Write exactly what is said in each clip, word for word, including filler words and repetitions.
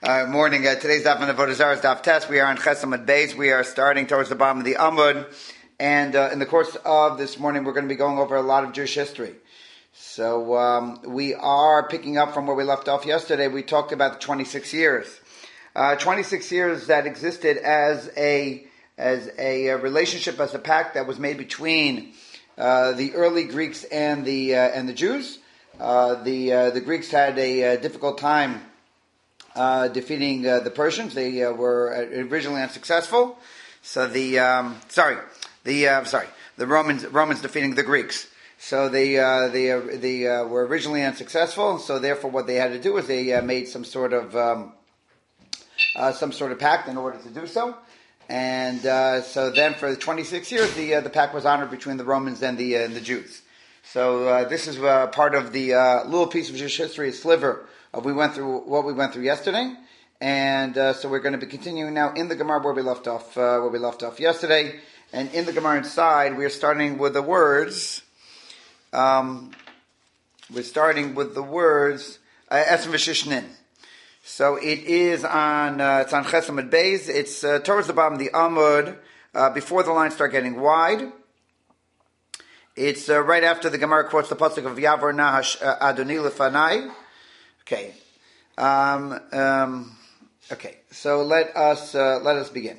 Uh, morning. Uh, today's daf on Avodah Zarah is daf test. We are on Ches Amud Beis. We are starting towards the bottom of the Amud, and uh, in the course of this morning, we're going to be going over a lot of Jewish history. So um, we are picking up from where we left off yesterday. We talked about the twenty-six years, uh, twenty-six years that existed as a as a, a relationship, as a pact that was made between uh, the early Greeks and the uh, and the Jews. Uh, the uh, the Greeks had a, a difficult time Uh, defeating uh, the Persians. They uh, were originally unsuccessful. So the um, sorry, the uh, sorry, the Romans Romans defeating the Greeks. So they uh, they uh, they uh, were originally unsuccessful. So therefore, what they had to do is they uh, made some sort of um, uh, some sort of pact in order to do so. And uh, so then, for the twenty-six years, the uh, the pact was honored between the Romans and the uh, and the Jews. So uh, this is uh, part of the uh, little piece of Jewish history, a sliver of we went through what we went through yesterday, and uh, so we're going to be continuing now in the Gemara where we left off uh, where we left off yesterday, and in the Gemara inside we are starting with the words. Um, we're starting with the words Esem v'Shishnin. So it is on uh, it's on Ches Amud Beis. It's uh, towards the bottom of the Amud uh, before the lines start getting wide. It's uh, right after the Gemara quotes the pasuk of Yavor Nahash uh, Adoni Lefanai. Okay, um, um, okay. So let us uh, let us begin.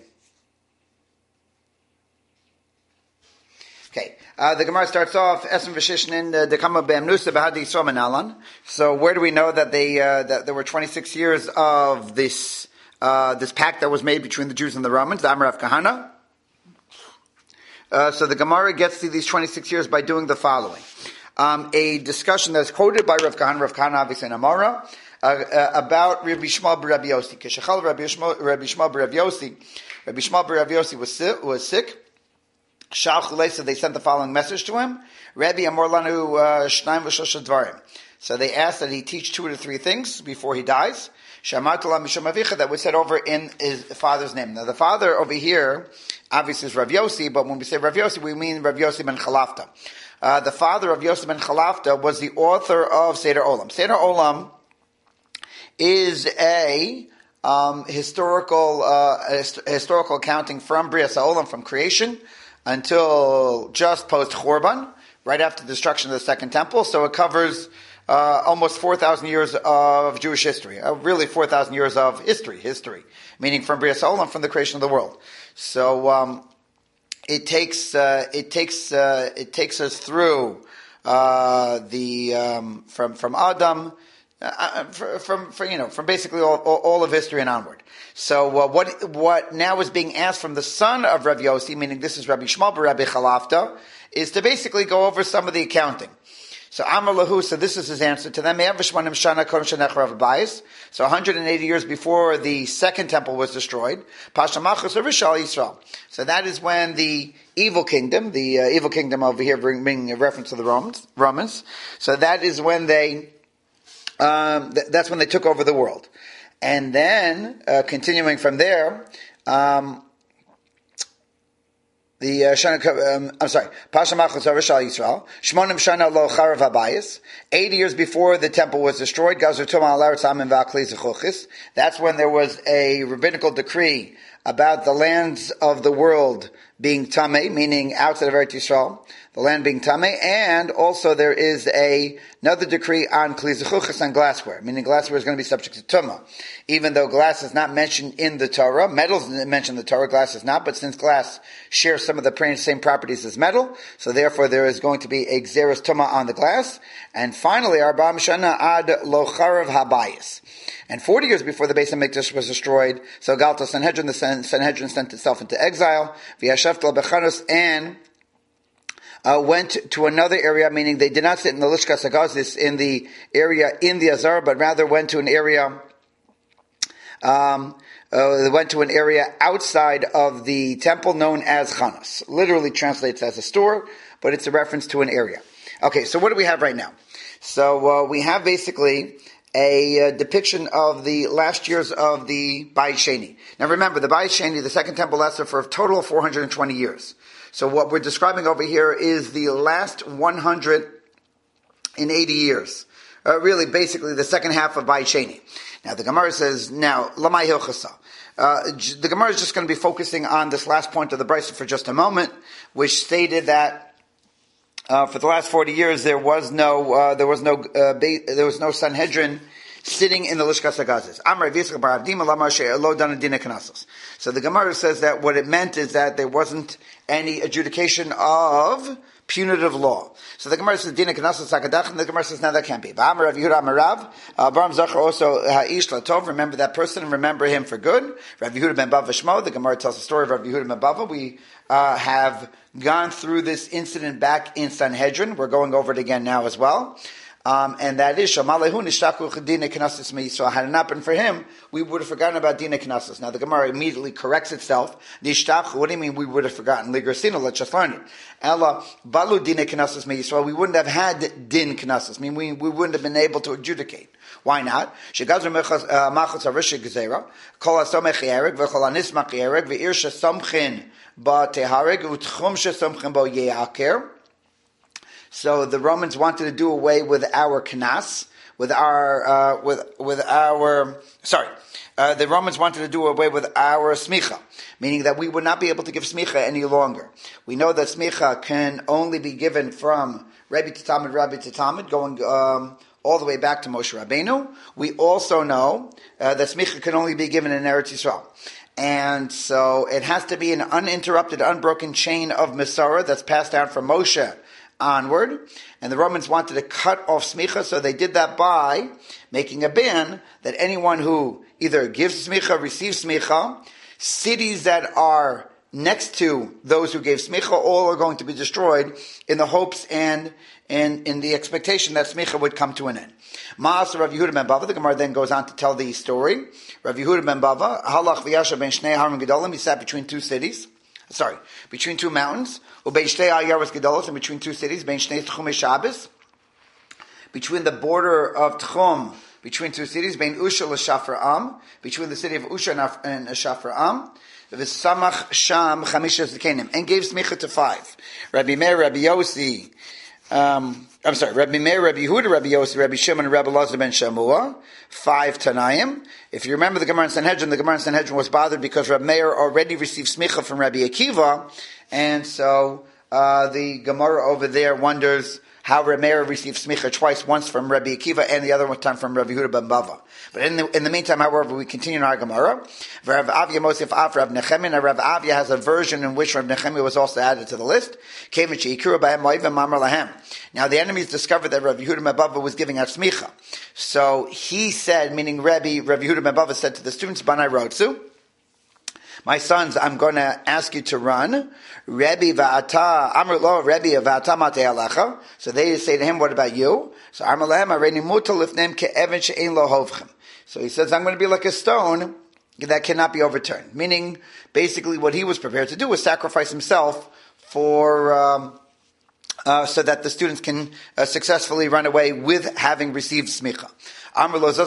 Okay, uh, the Gemara starts off Esem v'Shishnin dekama be'emnusa b'hadi Yisrael menalan. So where do we know that they uh, that there were twenty-six years of this uh, this pact that was made between the Jews and the Romans? The Amar of Kahana. Uh, so the Gemara gets to these twenty-six years by doing the following. Um, a discussion that's quoted by Rav Kahana, Rav Kahana obviously in Amora, uh, uh, about Rabbi Shmuel bar Rabbi Yossi. Keshachal Rabbi Shmuel bar Rabbi Yossi. Rabbi Shmuel bar Rabbi Yossi was sick. Was sick. Shal Chulei, so they sent the following message to him. Rabbi Amor Lanu Shnaim v'Shlosh Dvarim. So they asked that he teach two to three things before he dies. Shamat Lam Mishum Avicha, that was said over in his father's name. Now the father over here obviously is Rav Yossi, but when we say Rav Yossi, we mean Rav Yossi ben Chalafta. Uh, the father of Yosef ben Chalafta was the author of Seder Olam. Seder Olam is a um, historical uh, hist- historical accounting from Brias HaOlam, from creation, until just post Chorban, right after the destruction of the Second Temple. So it covers uh, almost four thousand years of Jewish history. Uh, really four thousand years of history, history, meaning from Brias HaOlam, from the creation of the world. So um, It takes uh, it takes uh, it takes us through uh, the um, from from Adam uh, from, from you know from basically all, all, all of history and onward. So uh, what what now is being asked from the son of Rav Yossi, meaning this is Rabbi Shmuel bar Rabbi Chalafta, is to basically go over some of the accounting. So Amar Lahu, so this is his answer to them. So one hundred eighty years before the second temple was destroyed, so that is when the evil kingdom, the uh, evil kingdom over here bringing a reference to the Romans, Romans. So that is when they, um, th- that's when they took over the world. And then, uh, continuing from there, um, The uh, um, I'm sorry. Pasha Machos Arishal Yisrael. Shmonim Shana Lo Charav Habayis. Eighty years befor the temple was destroyed, Gazer Tuma Alaretz Amin Va'Kli Zechuchis. That's when there was a rabbinical decree about the lands of the world being tamei, meaning outside of Eretz Yisrael, the land being tamei, and also there is a another decree on Kli Zechuchis, on glassware, meaning glassware is going to be subject to tumah. Even though glass is not mentioned in the Torah, metal is mentioned in the Torah, glass is not, but since glass shares some of the same properties as metal, so therefore there is going to be a Xeris tumah on the glass. And finally, Arba Mishana Ad Lo Charav Habayis. And forty years before the Beis HaMikdash was destroyed, so Galta Sanhedrin, the Sanhedrin sent itself into exile, V'yashavt Bechanus, and uh, went to another area, meaning they did not sit in the Lishkas HaGazis, in the area in the Azar, but rather went to an area, um, uh, they went to an area outside of the temple known as Chanas. Literally translates as a store, but it's a reference to an area. Okay, so what do we have right now? So uh, we have basically a uh, depiction of the last years of the Bayit Sheni. Now remember, the Bayit Sheni, the second temple, lasted for a total of four hundred twenty years. So what we're describing over here is the last one hundred eighty years uh, really basically the second half of Bayit Sheni. Now the Gemara says, now, Lamai Hilchasa. Uh, the Gemara is just going to be focusing on this last point of the Brisa for just a moment, which stated that uh, for the last forty years there was no uh, there was no uh, ba- there was no Sanhedrin sitting in the Lishkas Hagazis. So the Gemara says that what it meant is that there wasn't any adjudication of punitive law. So the Gemara says, Dina Knesses Hakadach, and the Gemara says, no, that can't be. Ba'amar Rav Yehuda Amarav, Baram Zachar also Ha'ish Latov, remember that person and remember him for good. Rav Yehuda ben Bava Shmo, the Gemara tells the story of Rav Yehuda ben Bava. We uh, have gone through this incident back in Sanhedrin. We're going over it again now as well. Um, and that is, Shamalehu Nishtaku Dina Knesses Me. So had it not been for him, we would have forgotten about Dina Knesses. Now the Gemara immediately corrects itself. Nishtachu, what do you mean we would have forgotten? Ligrasino, let's just learn it. Ella, Balu Dina Knesses Me. So we wouldn't have had Din Knesses. I mean, we, we wouldn't have been able to adjudicate. Why not? Shegazr Machas Harish Gezerah, Kol Asomech Yereg, V'chol Anismach Yereg, V'ir Shesamchin Ba Tehareg, U'tchum Shesamchin Ba Ye'aker. So the Romans wanted to do away with our knas, with our, uh, with, with our, sorry, uh, the Romans wanted to do away with our smicha, meaning that we would not be able to give smicha any longer. We know that smicha can only be given from Rabbi to Talmud, Rabbi to Talmud, going, um, all the way back to Moshe Rabbeinu. We also know, uh, that smicha can only be given in Eretz Yisrael. And so it has to be an uninterrupted, unbroken chain of Masorah that's passed down from Moshe onward, and the Romans wanted to cut off smicha, so they did that by making a ban that anyone who either gives smicha, receives smicha, cities that are next to those who gave smicha, all are going to be destroyed in the hopes and in, in the expectation that smicha would come to an end. Ma'as Rav Yehuda ben Bava, the Gemara then goes on to tell the story. Rav Yehuda ben Bava, halach v'yasha ben shnei harim gedolim, he sat between two cities, sorry, between two mountains, ubein shtei ayaros gedolos, and between two cities, bein shnei tchumei Shabbos, between the border of Tchum, between two cities, bein Usha l'Shafra'am, between the city of Usha and Shafra'am, v'samach sham chamisha zikenim, and gave smicha to five. Rabbi Meir, Rabbi Yossi, um, I'm sorry, Rabbi Meir, Rabbi Yehuda, Rabbi Yossi, Rabbi Shimon, and Rabbi Elazar ben Shamua, five Tanaim. If you remember the Gemara in Sanhedrin, the Gemara in Sanhedrin was bothered because Rabbi Meir already received smicha from Rabbi Akiva, and so uh, the Gemara over there wonders how Rabbi Meir received smicha twice, once from Rabbi Akiva and the other one time from Rabbi Yehuda ben Bava. But in the, in the meantime, however, we continue in our Gemara. Rav Avia Mosif Af Rav Nechemia. Now Rav Avia has a version in which Rav Nechemia was also added to the list. Now the enemies discovered that Rav Yehuda ben Bava was giving out smicha. So he said, meaning Rabbi, Rav Yehuda ben Bava said to the students, Banai Rotsu, my sons, I'm going to ask you to run. Rebbe va'ata, amr lo, Rebbe va'ata matei alecha. So they say to him, what about you? So amr lehem, areni muta lifnem ke'even she'ein lo hovchem. So he says, I'm going to be like a stone that cannot be overturned. Meaning, basically what he was prepared to do was sacrifice himself for, um, uh, so that the students can uh, successfully run away with having received smicha. Uh,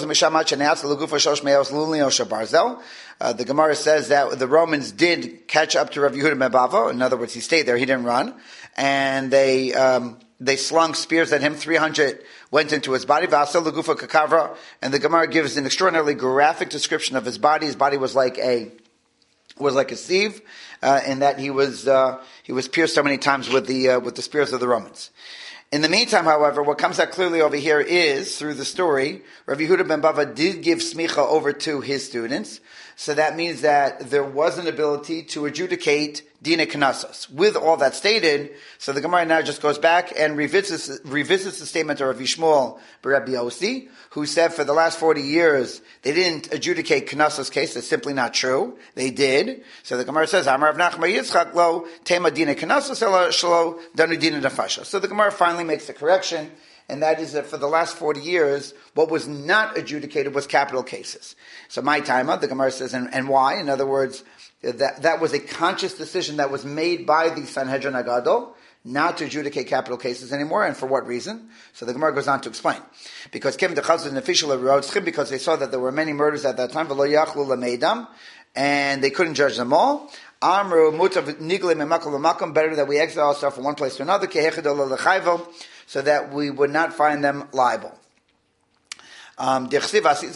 the Gemara says that the Romans did catch up to Rav Yehuda ben Bava. In other words, he stayed there; he didn't run, and they um, they slung spears at him. Three hundred went into his body. And the Gemara gives an extraordinarily graphic description of his body. His body was like a was like a sieve, uh, in that he was uh, he was pierced so many times with the uh, with the spears of the Romans. In the meantime, however, what comes out clearly over here is, through the story, Rav Yehuda ben Bava did give smicha over to his students. So that means that there was an ability to adjudicate Dina Knessos. With all that stated, so the Gemara now just goes back and revisits, revisits the statement of Rav Yishmael Rabbi Yossi, who said for the last forty years they didn't adjudicate Knessos case. That's simply not true. They did. So the Gemara says, Amar Rav Nachman Yitzchak lo tema Dina Knessos ela shelo danu Dina nefasha. So the Gemara finally makes the correction, and that is that for the last forty years, what was not adjudicated was capital cases. So my time, the Gemara says, and, and why? In other words, that that was a conscious decision that was made by the Sanhedrin Agadol not to adjudicate capital cases anymore, and for what reason? So the Gemara goes on to explain. Because Kim because they saw that there were many murders at that time, and they couldn't judge them all. Amru mutav nigle memakom better that we exile ourselves from one place to another, so that we would not find them liable. Um, and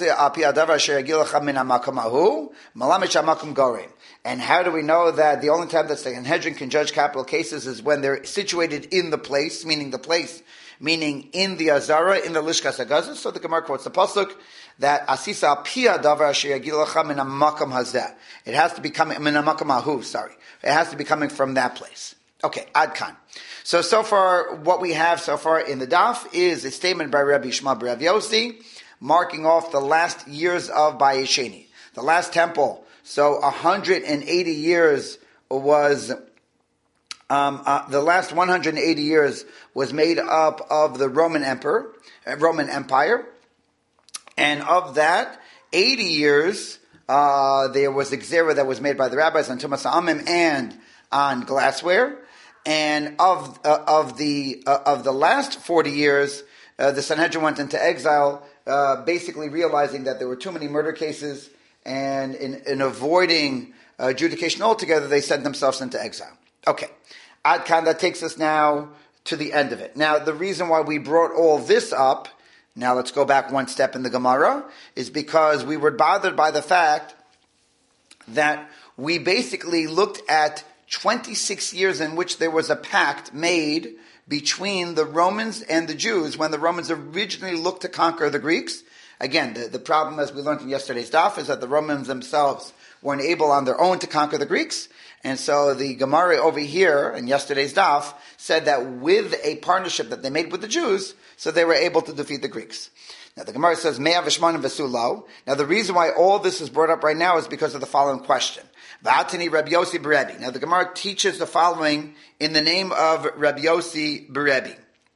how do we know that the only time that the Sanhedrin can judge capital cases is when they're situated in the place, meaning the place, meaning in the Azara, in the Lishkas HaGazah? So the Gemara quotes the pasuk that Asisa Pia Davar Sheyagilacha Min HaMakam Hazeh. It has to be coming Min HaMakam Ahu. Sorry, it has to be coming from that place. Okay, Ad Kan. So so far, what we have so far in the daf is a statement by Rabbi Yishmael Rav Yossi, marking off the last years of Bayis Sheni, the last temple. So one hundred eighty years was, um, uh, the last one hundred eighty years was made up of the Roman Emperor, uh, Roman Empire, and of that, eighty years, uh, there was a gzera that was made by the rabbis on Tumas Ha'amim and on glassware, and of uh, of the uh, of the last forty years, uh, the Sanhedrin went into exile. Uh, basically realizing that there were too many murder cases, and in, in avoiding uh, adjudication altogether, they sent themselves into exile. Okay, Ad Kan, that takes us now to the end of it. Now, the reason why we brought all this up, now let's go back one step in the Gemara, is because we were bothered by the fact that we basically looked at twenty-six years in which there was a pact made between the Romans and the Jews when the Romans originally looked to conquer the Greeks. Again, the, the problem, as we learned in yesterday's daf, is that the Romans themselves weren't able on their own to conquer the Greeks. And so the Gemara over here in yesterday's daf said that with a partnership that they made with the Jews, so they were able to defeat the Greeks. Now the Gemara says, Mea v'shmanim v'sulo. Now the reason why all this is brought up right now is because of the following question. V'atini Rabbi Yossi Berebi. Now the Gemara teaches the following in the name of Rabbi Yossi Berebi.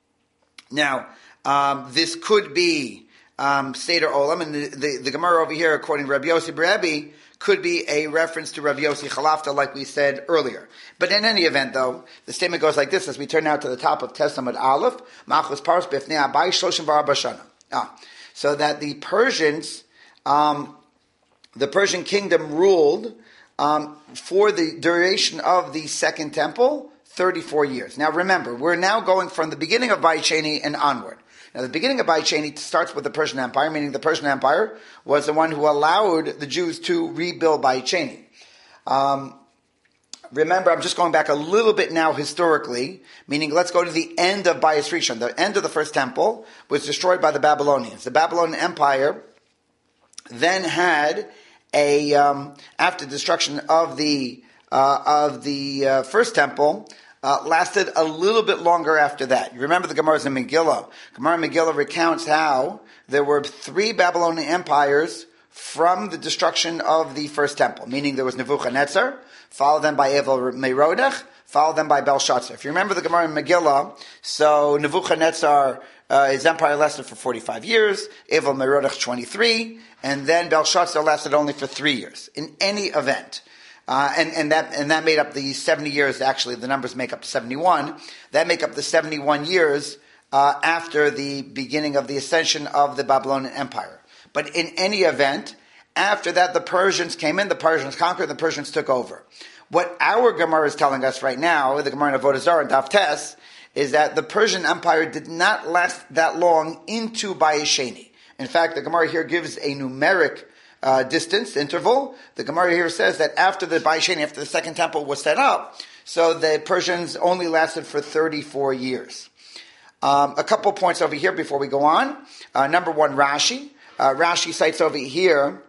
Now, um, this could be um, Seder Olam, and the, the, the Gemara over here, according to Rabbi Yossi Berebi, could be a reference to Rabbi Yossi Chalafta, like we said earlier. But in any event, though, the statement goes like this, as we turn now to the top of Testament Aleph, Machos Paros Bifnei Abai Shloshim V'Arba Shana. Ah, so that the Persians, um, the Persian kingdom ruled um, for the duration of the Second Temple, thirty-four years. Now remember, we're now going from the beginning of Bayis Sheni and onward. Now the beginning of Bayis Sheni starts with the Persian Empire, meaning the Persian Empire was the one who allowed the Jews to rebuild Bayis Sheni. Um, remember, I'm just going back a little bit now historically, meaning let's go to the end of Bayis Rishon. The end of the first temple was destroyed by the Babylonians. The Babylonian Empire then had a, um, after destruction of the uh, of the uh, first temple, Uh, lasted a little bit longer after that. You remember the Gemara's in Megillah. Gemara Megillah recounts how there were three Babylonian empires from the destruction of the first temple, meaning there was Nebuchadnezzar, followed then by Evil Merodach, followed then by Belshazzar. If you remember the Gemara in Megillah, so Nebuchadnezzar, uh, his empire lasted for forty-five years, Evil Merodach twenty-three, and then Belshazzar lasted only for three years. In any event, Uh, and, and that and that made up the seventy years. Actually, the numbers make up seventy-one. That make up the seventy-one years uh, after the beginning of the ascension of the Babylonian Empire. But in any event, after that, the Persians came in. The Persians conquered. The Persians took over. What our Gemara is telling us right now, the Gemara in Avodah Zarah and Daf Tes, is that the Persian Empire did not last that long into Bayis Sheni. In fact, the Gemara here gives a numeric Uh, distance, interval. The Gemara here says that after the Bayis Sheni, after the second temple was set up, so the Persians only lasted for thirty-four years. Um, a couple points over here before we go on. Uh, number one, Rashi. Uh, Rashi cites over here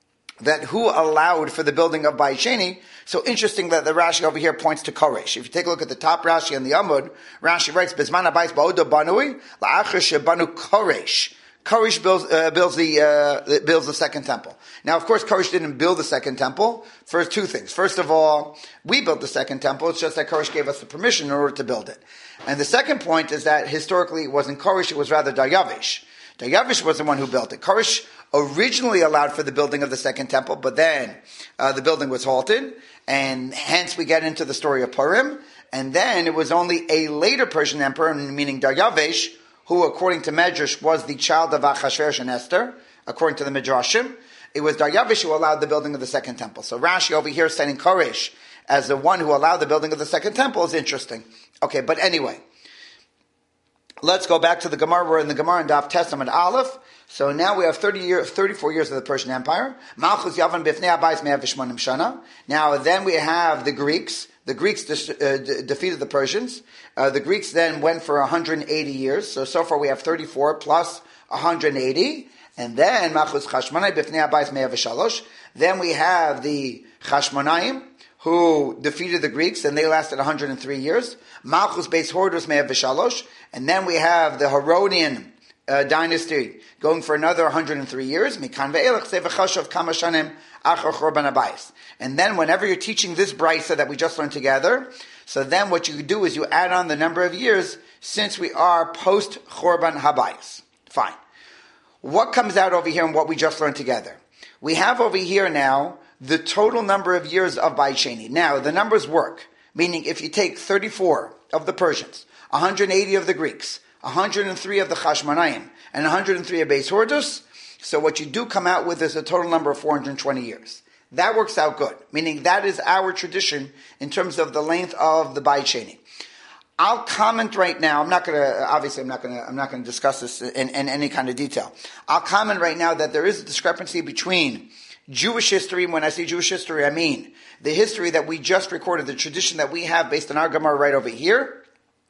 that who allowed for the building of Bayis Sheni. So interesting that the Rashi over here points to Koresh. If you take a look at the top Rashi and the Amud, Rashi writes, Bizman habayis ba'odo banui, la'achar shebanu Koresh. Koresh builds, uh, builds the uh, builds the second temple. Now, of course, Koresh didn't build the second temple for two things. First of all, we built the second temple. It's just that Koresh gave us the permission in order to build it. And the second point is that historically it wasn't Koresh, it was rather Daryavish. Daryavish was the one who built it. Koresh originally allowed for the building of the second temple, but then uh, the building was halted, and hence we get into the story of Purim. And then it was only a later Persian emperor, meaning Daryavish, who, according to Medrash, was the child of Achashverosh and Esther, according to the Midrashim. It was Daryavish who allowed the building of the second temple. So Rashi over here citing Koresh as the one who allowed the building of the second temple is interesting. Okay, but anyway, let's go back to the Gemara. We're in the Gemara in Daf Testament Aleph. So now we have thirty years, thirty-four years of the Persian Empire. Malchus Yavan Bifnei Abayis Me'av V'Shmonim Shana. Now then we have the Greeks. The Greeks de- uh, de- defeated the Persians. Uh, the Greeks then went for one hundred eighty years. So so far we have thirty-four plus one hundred eighty. And then Malchus Chashmonai Bifnei Abayis Me'av V'Shalosh. Then we have the Chashmonaim, who defeated the Greeks, and they lasted one hundred three years. Malchus Beis Hordus Me'av V'Shalosh. And then we have the Herodian uh, dynasty going for another one hundred three years. Mikan ve'elach sevechashav kama shanim achar chorban habayis. And then whenever you're teaching this brisa that we just learned together, so then what you do is you add on the number of years since we are post chorban habayis. Fine. What comes out over here and what we just learned together? We have over here now the total number of years of Bayit Sheni. Now, the numbers work, meaning if you take thirty-four of the Persians, one hundred eighty of the Greeks, one hundred three of the Chashmonaim, and one hundred three of Beis Hordus, so what you do come out with is a total number of four hundred twenty years. That works out good, meaning that is our tradition in terms of the length of the Bayit Sheni. I'll comment right now. I'm not going to. Obviously, I'm not going to. I'm not going to discuss this in, in any kind of detail. I'll comment right now that there is a discrepancy between Jewish history. When I say Jewish history, I mean the history that we just recorded, the tradition that we have based on our Gemara right over here,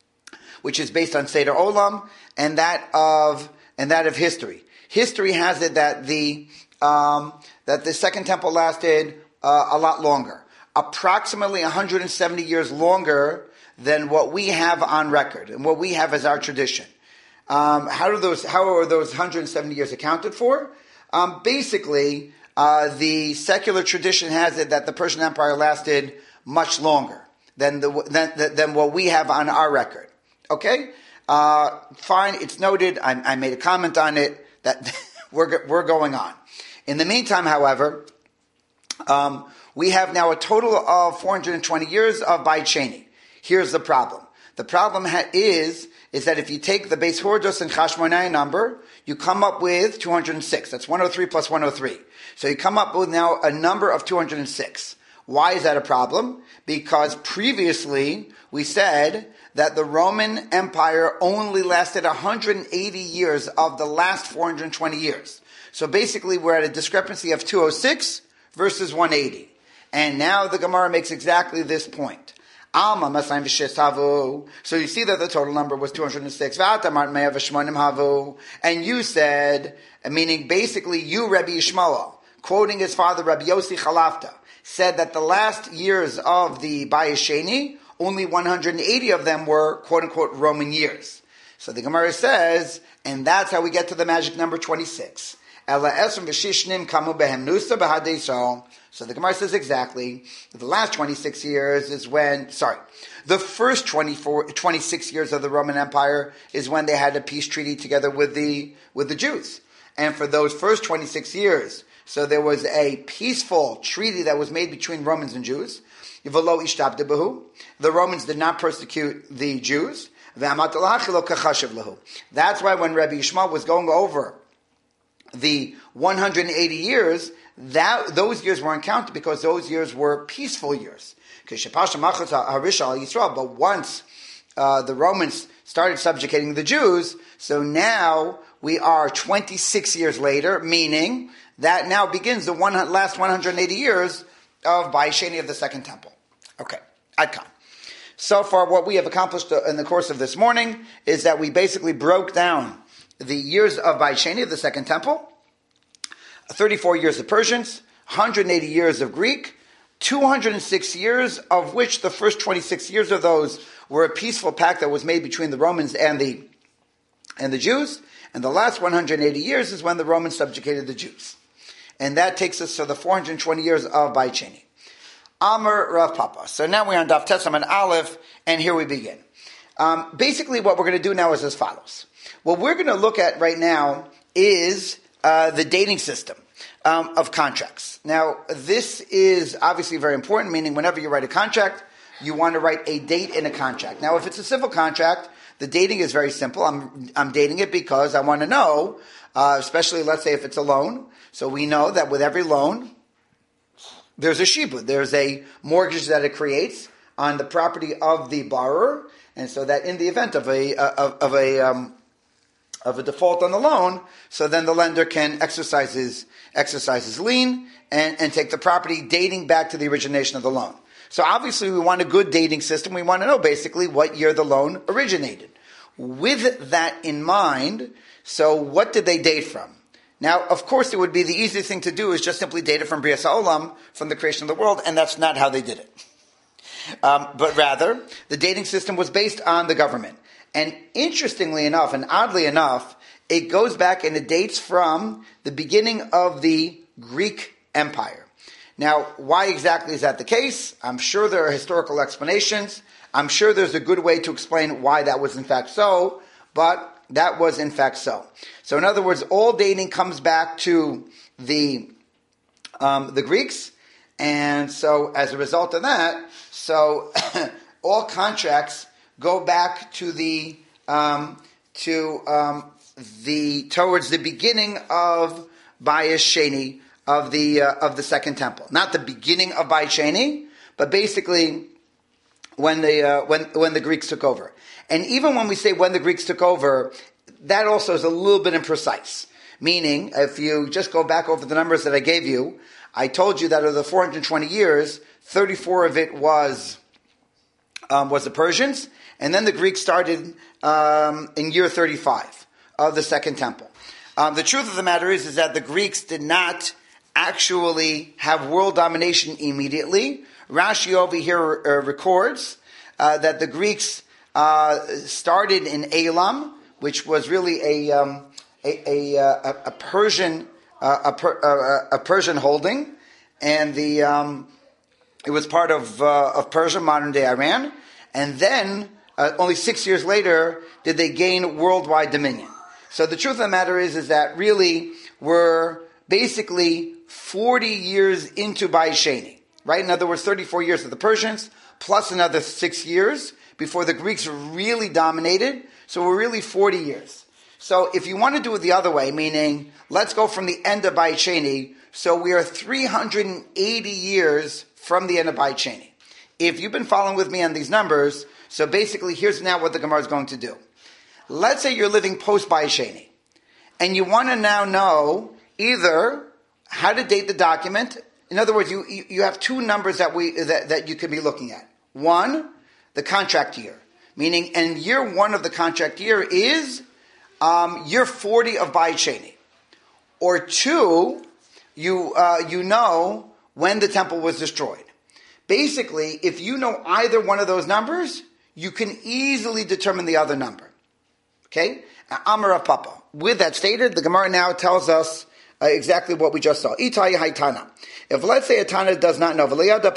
which is based on Seder Olam, and that of and that of history. History has it that the um, that the Second Temple lasted uh, a lot longer, approximately one hundred seventy years longer than what we have on record and what we have as our tradition. Um, how do those? How are those one hundred seventy years accounted for? Um, basically, uh, the secular tradition has it that the Persian Empire lasted much longer than the than, than what we have on our record. Okay, uh, fine. It's noted. I, I made a comment on it that we're we're going on. In the meantime, however, um, we have now a total of four hundred twenty years of Bayit Sheni. Here's the problem. The problem ha- is, is that if you take the Beis Hordus and Chashmonai number, you come up with two hundred six. That's one hundred three plus one hundred three. So you come up with now a number of two hundred six. Why is that a problem? Because previously we said that the Roman Empire only lasted one hundred eighty years of the last four hundred twenty years. So basically we're at a discrepancy of two hundred six versus one hundred eighty. And now the Gemara makes exactly this point. So you see that the total number was two hundred six. And you said, meaning basically you, Rabbi Yishmael, quoting his father, Rabbi Yossi Chalafta, said that the last years of the Bayit Sheni, only one hundred eighty of them were quote-unquote Roman years. So the Gemara says, and that's how we get to the magic number twenty-six. So the Gemara says exactly, the last twenty-six years is when, sorry, the first twenty-four, twenty-six years of the Roman Empire is when they had a peace treaty together with the, with the Jews. And for those first twenty-six years, so there was a peaceful treaty that was made between Romans and Jews. The Romans did not persecute the Jews. That's why when Rabbi Yishmael was going over the one hundred eighty years, that those years weren't counted because those years were peaceful years. But once uh, the Romans started subjugating the Jews, so now we are twenty-six years later, meaning that now begins the one, last one hundred eighty years of Bayit Sheni of the Second Temple. Okay, Adkan. So far, what we have accomplished in the course of this morning is that we basically broke down the years of Bayit Sheni of the Second Temple, thirty-four years of Persians, one hundred eighty years of Greek, two hundred six years of which the first twenty-six years of those were a peaceful pact that was made between the Romans and the and the Jews, and the last one hundred eighty years is when the Romans subjugated the Jews. And that takes us to the four hundred twenty years of Bayit Sheni. Amar Rav Papa. So now we're on Daf Testament Aleph, and here we begin. Um, basically what we're going to do now is as follows. What we're going to look at right now is uh, the dating system um, of contracts. Now, this is obviously very important, meaning whenever you write a contract, you want to write a date in a contract. Now, if it's a civil contract, the dating is very simple. I'm I'm dating it because I want to know, uh, especially let's say if it's a loan. So we know that with every loan, there's a shibud. There's a mortgage that it creates on the property of the borrower. And so that in the event of a of, of a um, of a default on the loan, so then the lender can exercise his exercise his lien and, and take the property dating back to the origination of the loan. So obviously we want a good dating system. We want to know basically what year the loan originated. With that in mind, so what did they date from? Now, of course, it would be the easiest thing to do is just simply date it from Brias HaOlam, from the creation of the world, and that's not how they did it. Um, but rather, the dating system was based on the government. And interestingly enough, and oddly enough, it goes back and it dates from the beginning of the Greek Empire. Now, why exactly is that the case? I'm sure there are historical explanations. I'm sure there's a good way to explain why that was in fact so, but that was in fact so. So in other words, all dating comes back to the um, the Greeks, and so as a result of that, so all contracts go back to the um, to um, the towards the beginning of Bayis Sheni of the uh, of the Second Temple, not the beginning of Bayis Sheni, but basically when the uh, when when the Greeks took over. And even when we say when the Greeks took over, that also is a little bit imprecise. Meaning, if you just go back over the numbers that I gave you, I told you that of the four hundred twenty years, thirty-four of it was um, was the Persians, and then the Greeks started um, in year thirty-five of the Second Temple. Um, the truth of the matter is, is that the Greeks did not actually have world domination immediately. Rashi over here uh, records uh, that the Greeks uh, started in Elam, which was really a um, a, a, a, a Persian uh, a, per, uh, a Persian holding, and the um, it was part of uh, of Persia, modern day Iran, and then uh, only six years later did they gain worldwide dominion. So the truth of the matter is, is that really we're basically forty years into Bayis Sheni, right? In other words, thirty-four years of the Persians, plus another six years before the Greeks really dominated. So we're really forty years. So if you want to do it the other way, meaning let's go from the end of Bayis Sheni, so we are three hundred eighty years from the end of Bayis Sheni. If you've been following with me on these numbers, so basically here's now what the Gemara is going to do. Let's say you're living post Bayis Sheni, and you want to now know either how to date the document. In other words, you, you, you have two numbers that we that, that you could be looking at. One, the contract year, meaning, and year one of the contract year is um, year forty of Bayis Sheni. Or two, you uh, you know when the temple was destroyed. Basically, if you know either one of those numbers, you can easily determine the other number. Okay? Amar Rav Papa. With that stated, the Gemara now tells us uh, exactly what we just saw. Itai Haitana. If let's say a Tana does not know,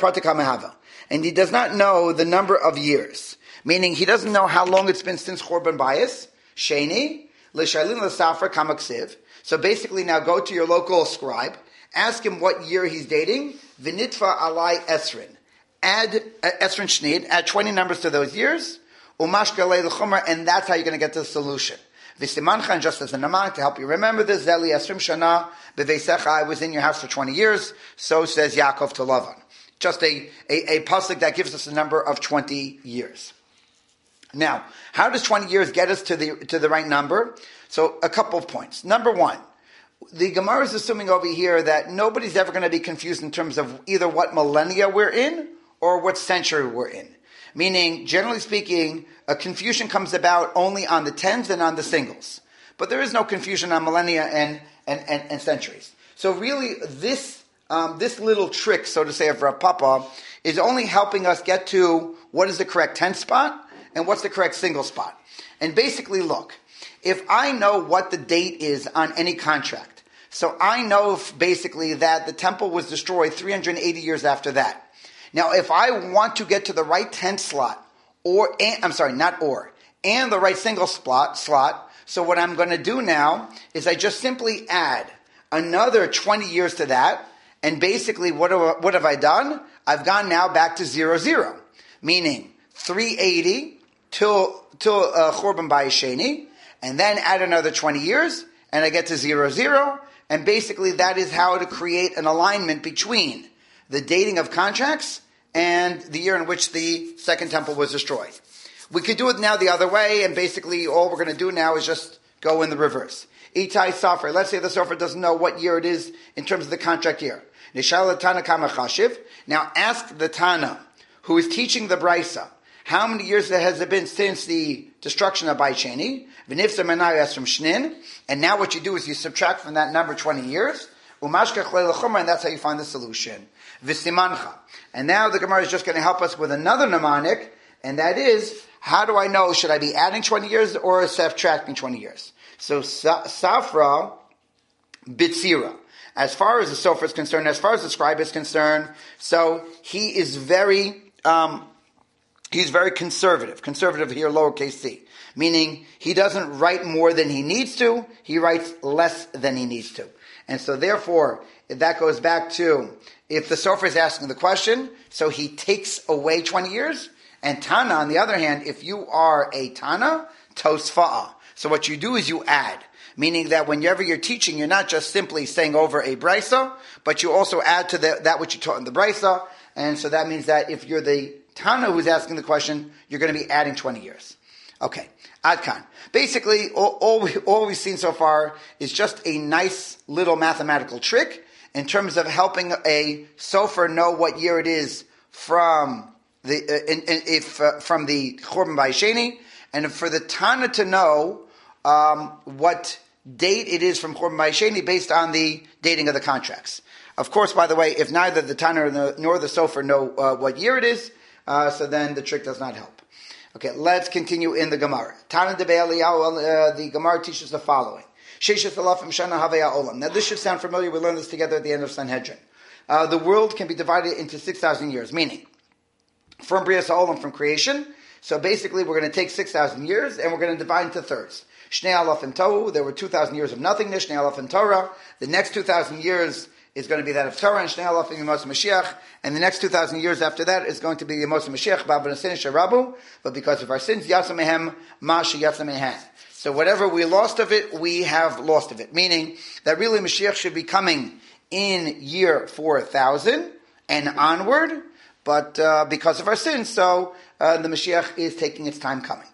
and he does not know the number of years, meaning he doesn't know how long it's been since Chorban Bayis, Sheni, L'Shailin L'Safra Kamaksiv. So basically now go to your local scribe, ask him what year he's dating, Vinitva Alai Esrin. Add uh, Esrin Shnid, add twenty numbers to those years, Umashkalei L'Chomer, and that's how you're going to get to the solution. V'simanchan, just as a namak, to help you remember this, Zeli Esrim Shana, B'veisecha, I was in your house for twenty years, so says Yaakov to Lavan. Just a, a, a pasuk that gives us a number of twenty years. Now, how does twenty years get us to the to the right number? So, a couple of points. Number one, the Gemara is assuming over here that nobody's ever going to be confused in terms of either what millennia we're in or what century we're in. Meaning, generally speaking, a confusion comes about only on the tens and on the singles. But there is no confusion on millennia and, and, and, and centuries. So really, this um, this little trick, so to say, of Rav Papa is only helping us get to what is the correct tenth spot and what's the correct single spot. And basically, look, if I know what the date is on any contract, so I know if basically that the temple was destroyed three hundred eighty years after that. Now, if I want to get to the right tenth slot, or, and, I'm sorry, not or, and the right single slot, slot, so what I'm going to do now is I just simply add another twenty years to that, and basically what, have, what have I done? I've gone now back to zero, zero, meaning three eighty till, till uh, Chorban Bayis Sheni, and then add another twenty years, and I get to zero, zero, and basically that is how to create an alignment between the dating of contracts and the year in which the Second Temple was destroyed. We could do it now the other way, and basically all we're going to do now is just go in the reverse. Itai Sofer, let's say the Sofer doesn't know what year it is in terms of the contract year. Now ask the Tana, who is teaching the Brisa, how many years has it been since the destruction of Beit Sheni? And now what you do is you subtract from that number twenty years, and that's how you find the solution. And now the Gemara is just going to help us with another mnemonic, and that is, how do I know, should I be adding twenty years or subtracting twenty years? So Safra Bitsira. As far as the Sofer is concerned, as far as the scribe is concerned, so he is very, um, he's very conservative. Conservative here, lowercase c. Meaning, he doesn't write more than he needs to, he writes less than he needs to. And so therefore, that goes back to, if the Sofer is asking the question, so he takes away twenty years, and Tana, on the other hand, if you are a Tana, Tosfa'a. So what you do is you add. Meaning that whenever you're teaching, you're not just simply saying over a brisa, but you also add to the, that which you taught in the brisa. And so that means that if you're the Tana who's asking the question, you're going to be adding twenty years. Okay, Adkan. Basically, all, all, we, all we've seen so far is just a nice little mathematical trick in terms of helping a Sofer know what year it is from the uh, in, in, if uh, from the Churban Beit Sheni, and for the Tana to know um, what date it is from Churban Beit Sheni based on the dating of the contracts. Of course, by the way, if neither the Tana nor the Sofer know uh, what year it is, uh, so then the trick does not help. Okay, let's continue in the Gemara. Tana de Be'eliyahu, uh, the Gemara teaches the following. Sheishes alafim shana havaya olam. Now this should sound familiar. We learned this together at the end of Sanhedrin. Uh, the world can be divided into six thousand years, meaning from Brias Olam, from creation. So basically we're going to take six thousand years and we're going to divide into thirds. Shnei alafim tohu, there were two thousand years of nothingness. Shnei alafim Torah. The next two thousand years is going to be that of Torah, and Shnei alafim Yemos Mashiach. And the next two thousand years after that is going to be Yemos Mashiach, Ba'av Nasin Sharabu. But because of our sins, Yatsa Mehem, Masha Yatsa Mehen. So whatever we lost of it, we have lost of it. Meaning that really Mashiach should be coming in year four thousand and onward. But uh, because of our sins, so uh, the Mashiach is taking its time coming.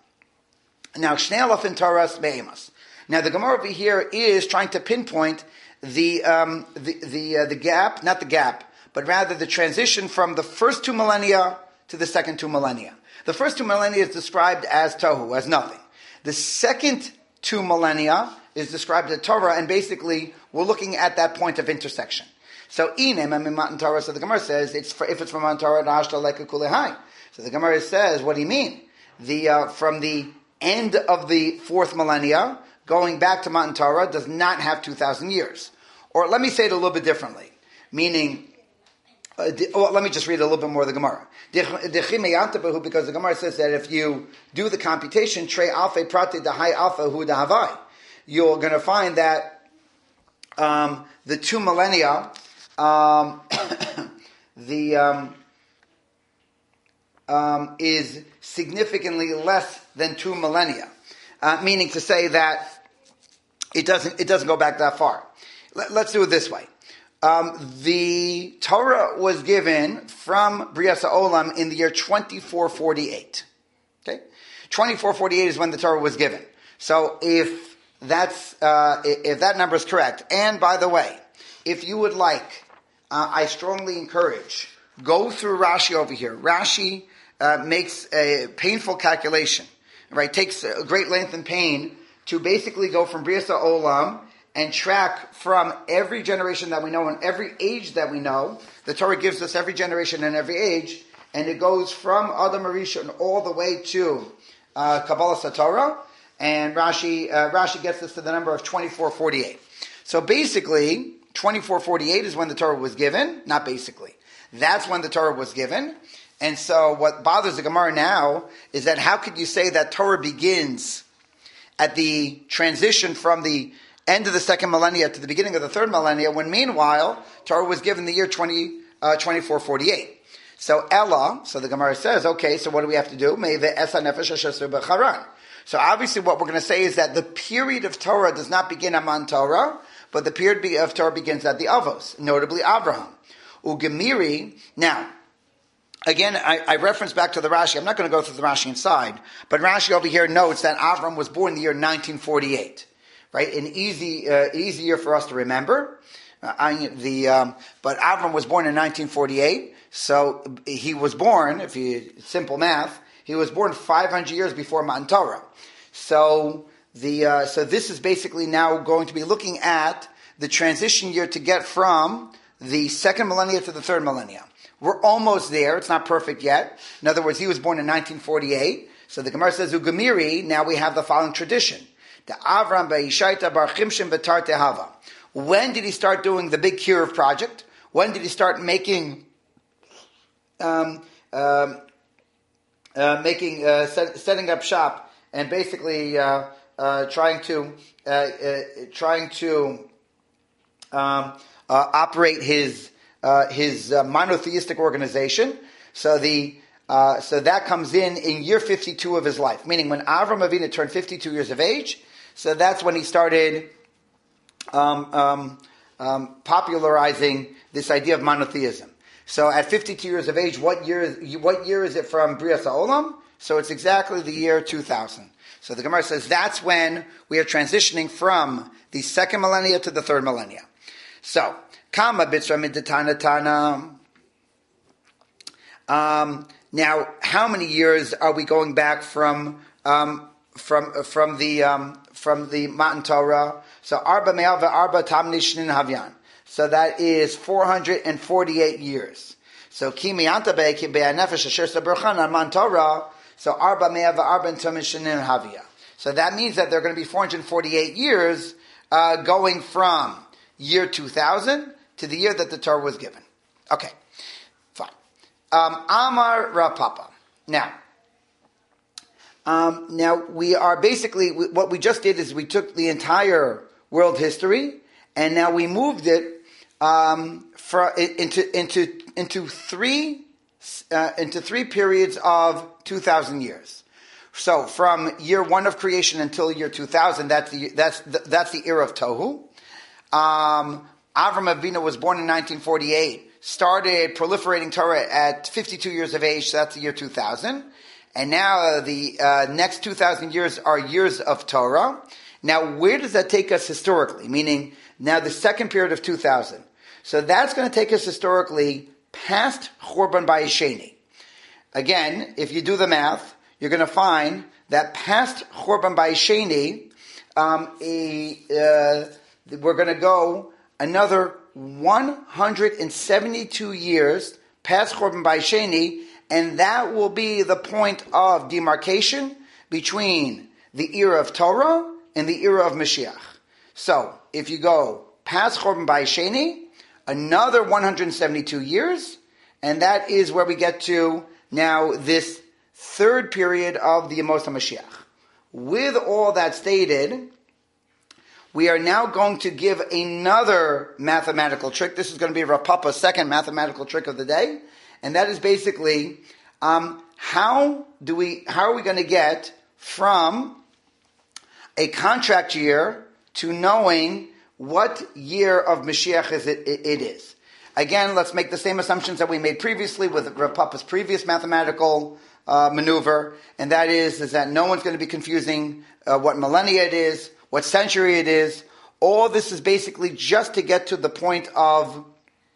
Now, Shnei alafim Torah Be'emas. Now the Gemara over here is trying to pinpoint the um, the the, uh, the gap, not the gap, but rather the transition from the first two millennia to the second two millennia. The first two millennia is described as tohu, as nothing. The second two millennia is described as Torah, and basically we're looking at that point of intersection. So inem and Matan Torah. So the Gemara says it's for, if it's from Matan Torah, Ashta like a kulehai. So the Gemara says, what do you mean? The uh, from the end of the fourth millennia going back to Matan Torah does not have two thousand years. Or let me say it a little bit differently, meaning. Uh, oh, let me just read a little bit more of the Gemara. Because the Gemara says that if you do the computation, Trey Alpha Prati Dahai Alpha Hu Dahavai, you're going to find that um, the two millennia, um, the um, um, is significantly less than two millennia, uh, meaning to say that it doesn't it doesn't go back that far. Let, let's do it this way. Um, the Torah was given from Brias Olam in the year twenty-four forty-eight. Okay, twenty-four forty-eight is when the Torah was given. So if that's uh, if that number is correct, and by the way, if you would like, uh, I strongly encourage go through Rashi over here. Rashi uh, makes a painful calculation, right? Takes a great length and pain to basically go from Brias Olam and track from every generation that we know and every age that we know. The Torah gives us every generation and every age, and it goes from Adam Arishon all the way to uh, Kabbalah Satorah, and Rashi uh, Rashi gets us to the number of twenty-four forty-eight. So basically, twenty-four forty-eight is when the Torah was given, not basically. That's when the Torah was given, and so what bothers the Gemara now is that how could you say that Torah begins at the transition from the end of the second millennia to the beginning of the third millennia, when meanwhile, Torah was given the year twenty, uh, twenty-four forty-eight. So Ella, so the Gemara says, okay, so what do we have to do? So obviously what we're going to say is that the period of Torah does not begin at Matan Torah, but the period of Torah begins at the Avos, notably Abraham. Ugemiri, now, Again, I, I reference back to the Rashi. I'm not going to go through the Rashi inside, but Rashi over here notes that Avram was born in the year nineteen forty-eight. Right, an easy, uh, easy year for us to remember. Uh, I, the um, but Avram was born in nineteen forty-eight, so he was born. If you simple math, he was born five hundred years before Matan Torah. So the uh, so this is basically now going to be looking at the transition year to get from the second millennia to the third millennia. We're almost there. It's not perfect yet. In other words, he was born in nineteen forty-eight. So the Gemara says, Ugamiri, now we have the following tradition. The Avram Ba'ishaita Bar Chimshim B'tar Tehava. When did he start doing the big Kiruv project? When did he start making, um, um, uh, making, uh, set, setting up shop and basically uh, uh, trying to, uh, uh, trying to um, uh, operate his Uh, his uh, monotheistic organization? So the uh, so that comes in in year fifty-two of his life, meaning when Avram Avinu turned fifty-two years of age. So that's when he started um, um, um, popularizing this idea of monotheism. So at fifty-two years of age, what year is, what year is it from Brias HaOlam? So it's exactly the year two thousand. So the Gemara says that's when we are transitioning from the second millennia to the third millennia. So Kama bitra midatanatana. Um Now, how many years are we going back from um, from from the um, from the Matan Torah? So arba me'ava arba tamni shnin havyan. So that is four hundred and forty-eight years. So kimi anta be'ki be'anefesh asher saberchan on Matan Torah. So arba me'ava arba tamni shnin havya. So that means that there are going to be four hundred forty-eight years uh, going from year two thousand to the year that the Torah was given. Okay, fine. Um, Amar Rapapa. Now, um, now we are basically, what we just did is we took the entire world history and now we moved it um, for, into into into three uh, into three periods of two thousand years. So from year one of creation until year two thousand, that's the that's the, that's the era of Tohu. Um, Avram Avinu was born in nineteen forty-eight, started proliferating Torah at fifty-two years of age, so that's the year two thousand. And now uh, the uh, next two thousand years are years of Torah. Now, where does that take us historically? Meaning, now the second period of two thousand. So that's going to take us historically past Churban Bayis Sheni. Again, if you do the math, you're going to find that past Churban Bayis Sheni, um, a, uh, we're going to go another one hundred seventy-two years past Churban Bayis Sheni, and that will be the point of demarcation between the era of Torah and the era of Mashiach. So, if you go past Churban Bayis Sheni, another one hundred seventy-two years, and that is where we get to now this third period of the Yemos HaMashiach. With all that stated, we are now going to give another mathematical trick. This is going to be Rav Papa's second mathematical trick of the day, and that is basically um, how do we how are we going to get from a contract year to knowing what year of Mashiach is it, it, it is. Again, let's make the same assumptions that we made previously with Rav Papa's previous mathematical uh, maneuver, and that is, is that no one's going to be confusing uh, what millennia it is, what century it is. All this is basically just to get to the point of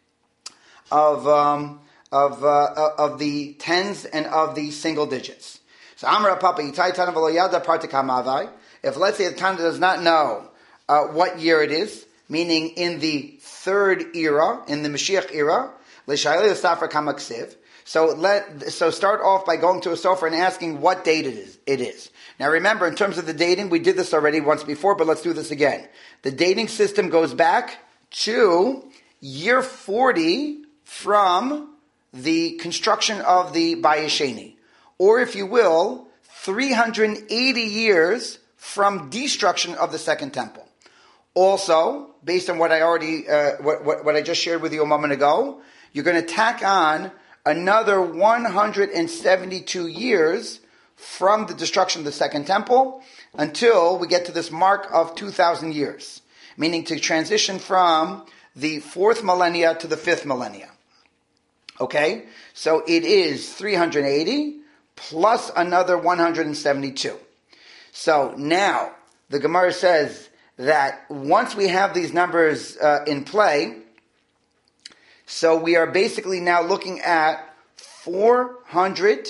of um, of uh, of the tens and of the single digits. So Amar Papa Yitai Tana V'lo Yada Partikam. If let's say the Tana does not know uh, what year it is, meaning in the third era, in the Mashiach era, L'Shayli L'Safra Kamaksiv. So let so start off by going to a sofer and asking what date it is. It is. Now remember, in terms of the dating, we did this already once before, but let's do this again. The dating system goes back to year forty from the construction of the Bayis Sheni. Or if you will, three hundred eighty years from destruction of the Second Temple. Also, based on what I already, uh, what, what, what I just shared with you a moment ago, you're going to tack on another one hundred seventy-two years from the destruction of the Second Temple until we get to this mark of two thousand years, meaning to transition from the fourth millennia to the fifth millennia. Okay, so it is three hundred eighty plus another one hundred seventy-two. So now the Gemara says that once we have these numbers uh, in play, so we are basically now looking at four hundred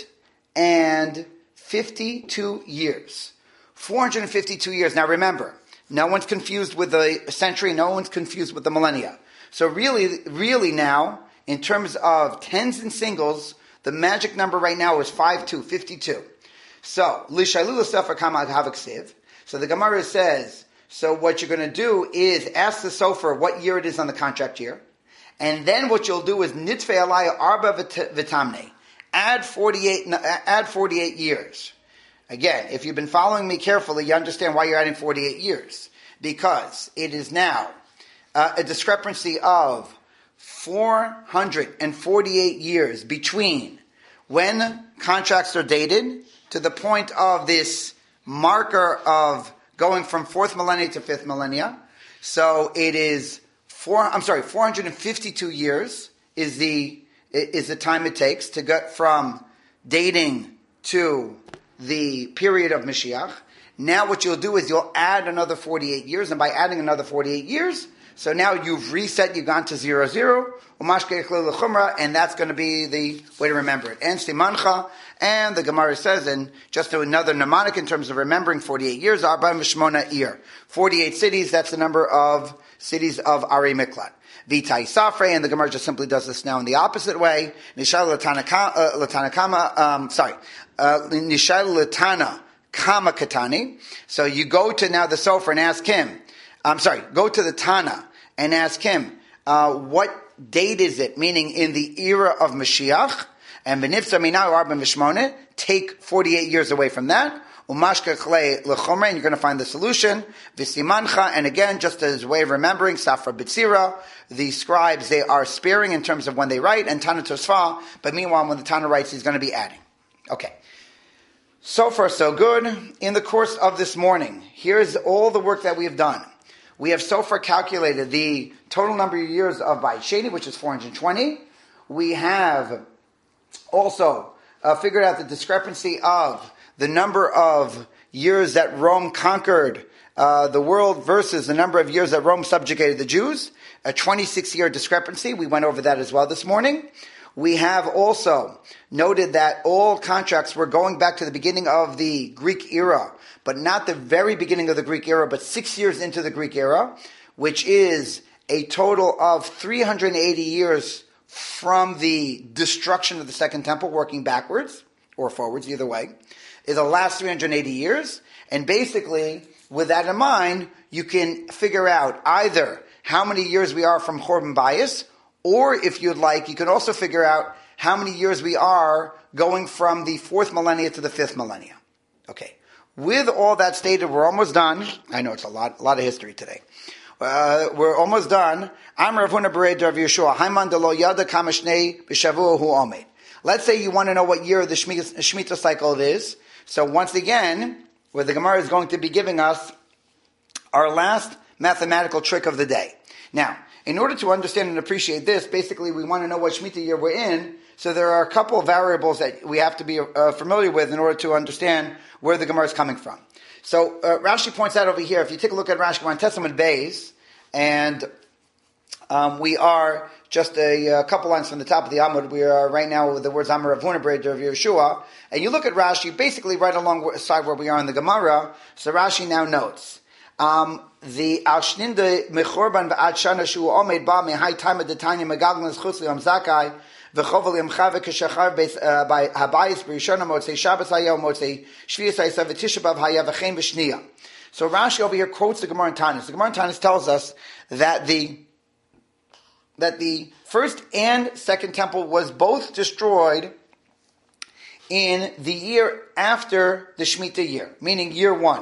fifty-two years. four hundred fifty-two years. Now remember, no one's confused with the century, no one's confused with the millennia. So really, really now, in terms of tens and singles, the magic number right now is five two, fifty-two. So, Lishailu Sefer Kama Havaksiv. So the Gemara says, so what you're going to do is ask the Sofer what year it is on the contract year. And then what you'll do is Nitfe Alaya Arba Vitamne. Add forty-eight, add forty-eight years. Again, if you've been following me carefully, you understand why you're adding forty-eight years. Because it is now uh, a discrepancy of four hundred forty-eight years between when contracts are dated to the point of this marker of going from fourth millennia to fifth millennia. So it is four, I'm sorry, four hundred fifty-two years is the, is the time it takes to get from dating to the period of Mashiach. Now what you'll do is you'll add another forty-eight years, and by adding another forty-eight years, so now you've reset, you've gone to zero, zero, and that's going to be the way to remember it. And Simancha, and the Gemara says, and just to another mnemonic in terms of remembering forty-eight years, Arba Mishmona Ir. forty-eight cities, that's the number of cities of Ari Miklat. Vitai Safre, and the Gemara just simply does this now in the opposite way. Nishal Latana Kama, um, sorry, Nishal Latana Kama Katani. So you go to now the Sofer and ask him, I'm sorry, go to the Tana and ask him, uh, what date is it? Meaning in the era of Mashiach. And Benifza Minau Arba Mishmone, take forty-eight years away from that. Umashka Chle Lechomre, and you're going to find the solution. Visimancha, and again, just as a way of remembering, Safra Bitsira, the scribes, they are sparing in terms of when they write, and Tana Tosfa, but meanwhile, when the Tana writes, he's going to be adding. Okay. So far, so good. In the course of this morning, here's all the work that we have done. We have so far calculated the total number of years of Beit Sheni, which is four hundred twenty. We have also uh, figured out the discrepancy of the number of years that Rome conquered uh, the world versus the number of years that Rome subjugated the Jews. A twenty-six year discrepancy. We went over that as well this morning. We have also noted that all contracts were going back to the beginning of the Greek era, but not the very beginning of the Greek era, but six years into the Greek era, which is a total of three hundred eighty years from the destruction of the Second Temple, working backwards or forwards, either way, is the last three hundred eighty years. And basically, with that in mind, you can figure out either how many years we are from Churban Bayis, or if you'd like, you can also figure out how many years we are going from the fourth millennia to the fifth millennia. Okay. With all that stated, we're almost done. I know it's a lot, a lot of history today. Uh, we're almost done. I'm Rav Huna Bered Rav Yeshua. Haiman delo yada kama shnei b'shavua hu omed. Let's say you want to know what year of the Shemitah cycle it is. So once again, where the Gemara is going to be giving us our last mathematical trick of the day. Now, in order to understand and appreciate this, basically we want to know what Shemitah year we're in. So there are a couple of variables that we have to be uh, familiar with in order to understand where the Gemara is coming from. So uh, Rashi points out over here, if you take a look at Rashi, we're on Testament Beis, and um, we are just a, a couple lines from the top of the Amud. We are right now with the words Amar Rav Huna Bered Rav Yeshua, and you look at Rashi, basically right alongside where we are in the Gemara. So Rashi now notes um, the Al Shninde Mechorban V'Ad Shana Shu Omed Ba Mehai Time Detanya Megaglan Chutz Liam Zakai V'Chovel Yom Chave K'Shachar by Habayis B'Rishona Motzei Shabbos Hayel Motzei Shvius Haysav V'Tisha B'Av Hayah V'Chein V'Shniya. So Rashi over here quotes the Gemara in Tanis. The Gemara in Tanis tells us that the that the first and second temple was both destroyed in the year after the Shemitah year, meaning year one.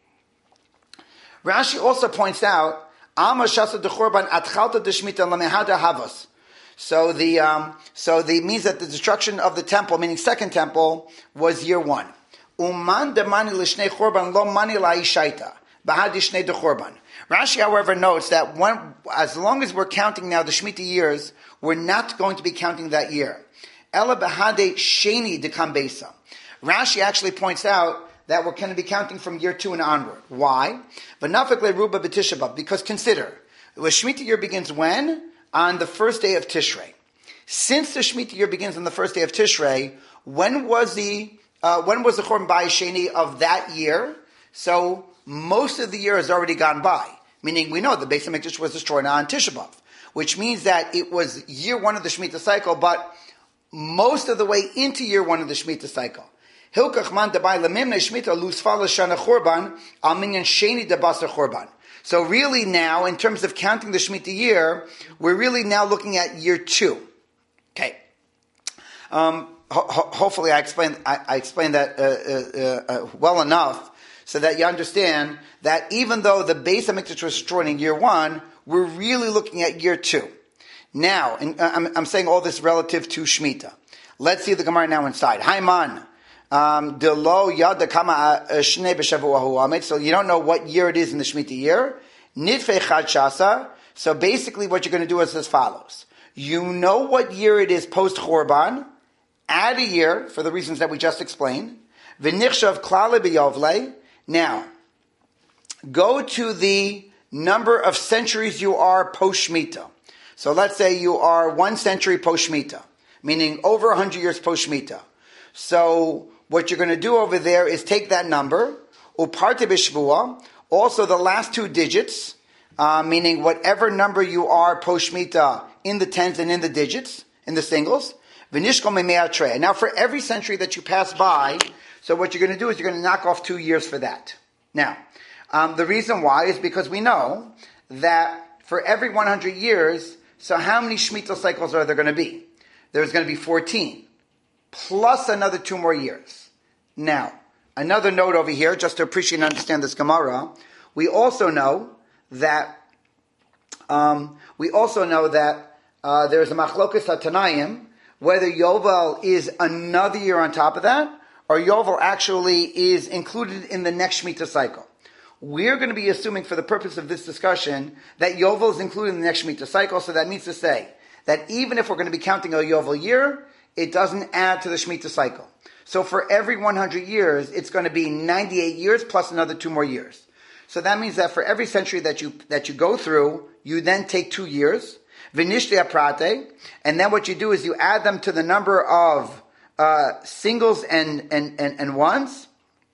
Rashi also points out, Ama Shasa Dechorban Atchalta Deshmita Lamehada Havas. So the um, so the means that the destruction of the temple, meaning second temple, was year one. Uman demani l'shnei chorban lo mani la'ishaita. Bahadi Shnei de Chorban. Rashi, however, notes that when, as long as we're counting now the Shemitah years, we're not going to be counting that year. Ela Bahade Sheni de Kambesa. Rashi actually points out that we're going to be counting from year two and onward. Why? Because consider, the Shemitah year begins when? On the first day of Tishrei. Since the Shemitah year begins on the first day of Tishrei, when was the uh, when was the Chorban Bayis Sheni of that year? So most of the year has already gone by. Meaning we know the Beis HaMikdash was destroyed on Tisha B'Av, which means that it was year one of the Shemitah cycle, but most of the way into year one of the Shemitah cycle. Hilkach man dabei lemimne Shemitah lusfala shana Chorban al minyan Sheni debasar Chorban. So really now, in terms of counting the Shemitah year, we're really now looking at year two. Okay. Um, ho- ho- hopefully I explained, I, I explained that uh, uh, uh, well enough so that you understand that even though the Beis HaMikdash was destroyed in year one, we're really looking at year two. Now, and I'm, I'm saying all this relative to Shemitah. Let's see the Gemara now inside. Haiman. Um, so you don't know what year it is in the Shemitah year. So basically what you're going to do is as follows. You know what year it is post-Chorban. Add a year for the reasons that we just explained. Now, go to the number of centuries you are post-Shemitah. So let's say you are one century post-Shemitah, meaning over one hundred years post-Shemitah. So what you're going to do over there is take that number, uparte b'shvua, also the last two digits, uh, meaning whatever number you are post-Shemitah in the tens and in the digits, in the singles, v'nishkol me'mei atrei. Now for every century that you pass by, so what you're going to do is you're going to knock off two years for that. Now, um, the reason why is because we know that for every one hundred years, so how many Shemitah cycles are there going to be? There's going to be fourteen, plus another two more years. Now, another note over here, just to appreciate and understand this Gemara, we also know that um, we also know that uh, there is a machlokas hatanayim, whether Yovel is another year on top of that, or Yovel actually is included in the next Shemitah cycle. We're going to be assuming for the purpose of this discussion that Yovel is included in the next Shemitah cycle, so that means to say that even if we're going to be counting a Yovel year, it doesn't add to the Shemitah cycle. So for every one hundred years, it's going to be ninety-eight years plus another two more years. So that means that for every century that you that you go through, you then take two years, Vinishti aprate, and then what you do is you add them to the number of uh, singles and, and, and, and ones,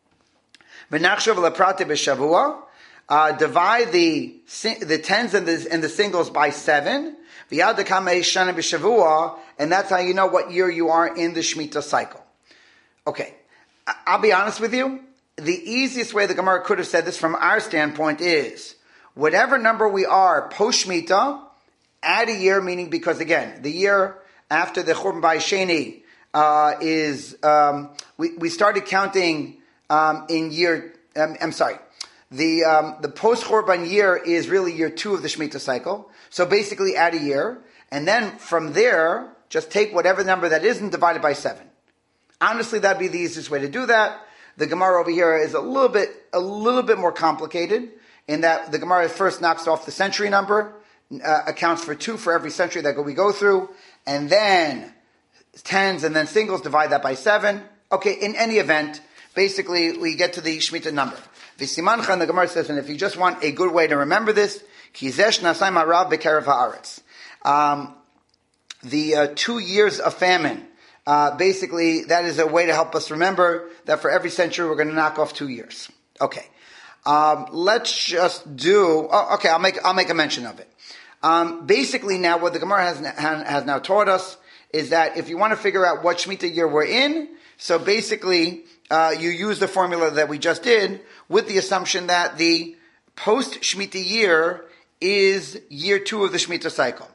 V'nachshav leprate b'shavua. Uh, divide the the tens and the and the singles by seven. V'yad kamei shana b'shavua, and that's how you know what year you are in the Shemitah cycle. Okay, I'll be honest with you. The easiest way the Gemara could have said this from our standpoint is whatever number we are post Shemitah, add a year, meaning because again the year after the Chorban Bayis Sheni uh, is um, we we started counting. Um, in year, um, I'm sorry, the um, the post Chorban year is really year two of the Shemitah cycle. So basically, add a year, and then from there, just take whatever number that is and divide it by seven. Honestly, that'd be the easiest way to do that. The Gemara over here is a little bit a little bit more complicated in that the Gemara first knocks off the century number, uh, accounts for two for every century that we go through, and then tens and then singles, divide that by seven. Okay, in any event. Basically, we get to the Shemitah number. V'simancha, the Gemara says, and if you just want a good way to remember this, kizesh nasai marav b'kerev haaretz. Um, the uh, two years of famine, uh, basically, that is a way to help us remember that for every century we're going to knock off two years. Okay, um, let's just do. Oh, okay, I'll make I'll make a mention of it. Um, basically, now what the Gemara has has now taught us is that if you want to figure out what Shemitah year we're in, so basically. Uh, you use the formula that we just did with the assumption that the post-Shemitah year is year two of the Shemitah cycle.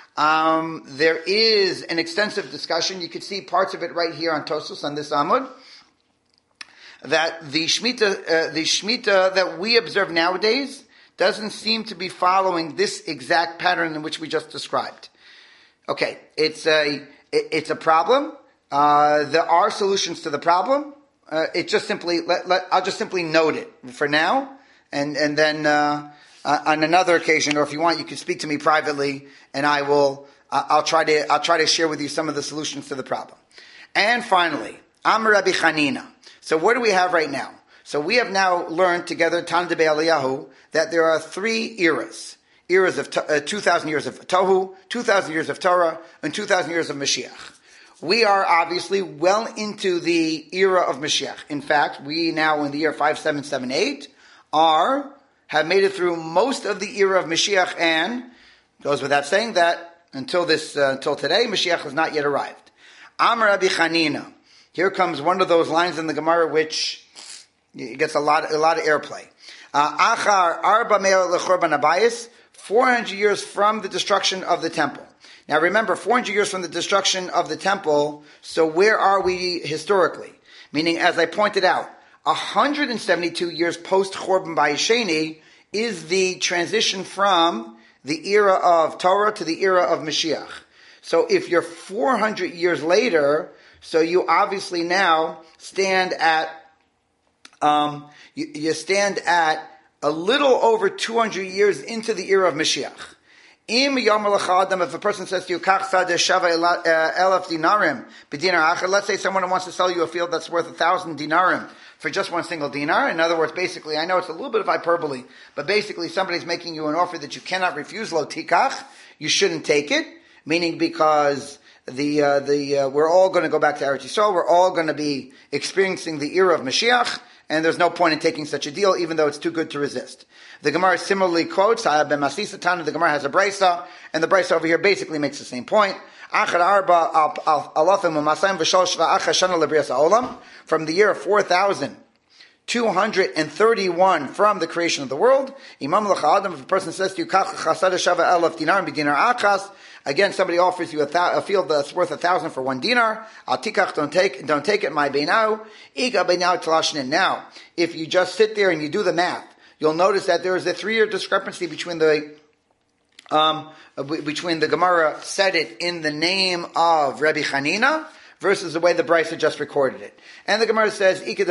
Um, there is an extensive discussion. You can see parts of it right here on Tosfos on this Amud. That the Shemitah, uh, the Shemitah that we observe nowadays doesn't seem to be following this exact pattern in which we just described. Okay, it's a it, it's a problem. Uh, there are solutions to the problem. Uh, it just simply, let, let, I'll just simply note it for now, and and then uh, uh, on another occasion, or if you want, you can speak to me privately, and I will. Uh, I'll try to. I'll try to share with you some of the solutions to the problem. And finally, Amar Rabbi Chanina. So what do we have right now? So we have now learned together, Tana de Eliyahu, that there are three eras. Eras of uh, two thousand years of Tohu, two thousand years of Torah, and two thousand years of Mashiach. We are obviously well into the era of Mashiach. In fact, we now in the year five seven seven eight are, have made it through most of the era of Mashiach, and goes without saying that until this, uh, until today, Mashiach has not yet arrived. Amar Rabbi Chanina. Here comes one of those lines in the Gemara which gets a lot, a lot of airplay. Achar arba me'or lechorban habayis, four hundred years from the destruction of the temple. Now remember, four hundred years from the destruction of the temple, so where are we historically? Meaning, as I pointed out, one hundred seventy-two years post-Chorban Bayis Sheni is the transition from the era of Torah to the era of Mashiach. So if you're four hundred years later, so you obviously now stand at, um, you, you stand at a little over two hundred years into the era of Mashiach. Im yomar lecha adam, if a person says to you, kach sadeh shava elef dinarim b'dinar achar, let's say someone wants to sell you a field that's worth a thousand dinarim for just one single dinar. In other words, basically, I know it's a little bit of hyperbole, but basically somebody's making you an offer that you cannot refuse, lo tikach, you shouldn't take it, meaning because the, uh, the, uh, we're all going to go back to Eretz Yisrael, we're all going to be experiencing the era of Mashiach, and there's no point in taking such a deal, even though it's too good to resist. The Gemara similarly quotes, the Gemara has a brisa, and the brisa over here basically makes the same point. From the year four thousand two hundred thirty-one from the creation of the world, Imam L'Chadam, if a person says to you, again, somebody offers you a, th- a field that's worth a thousand for one dinar. Al tikach, don't take, don't take it. My beinau, iga beinau talashnin. Now, if you just sit there and you do the math, you'll notice that there is a three-year discrepancy between the um, between the Gemara said it in the name of Rabbi Chanina versus the way the Brisa just recorded it. And the Gemara says, the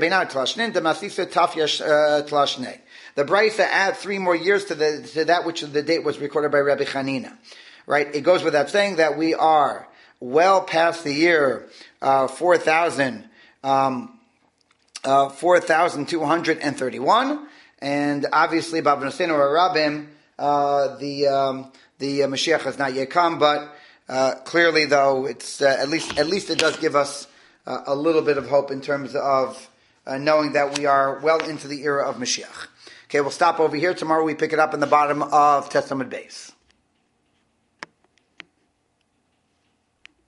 Brisa add three more years to the to that which the date was recorded by Rabbi Chanina. Right? It goes without saying that we are well past the year uh, four thousand, um, uh, four thousand two hundred thirty-one, and obviously, Bava Nosenu or Rabim, uh, the um, the uh, Mashiach has not yet come, but uh, clearly, though, it's uh, at least at least it does give us uh, a little bit of hope in terms of uh, knowing that we are well into the era of Mashiach. Okay, we'll stop over here. Tomorrow we pick it up in the bottom of Testament base.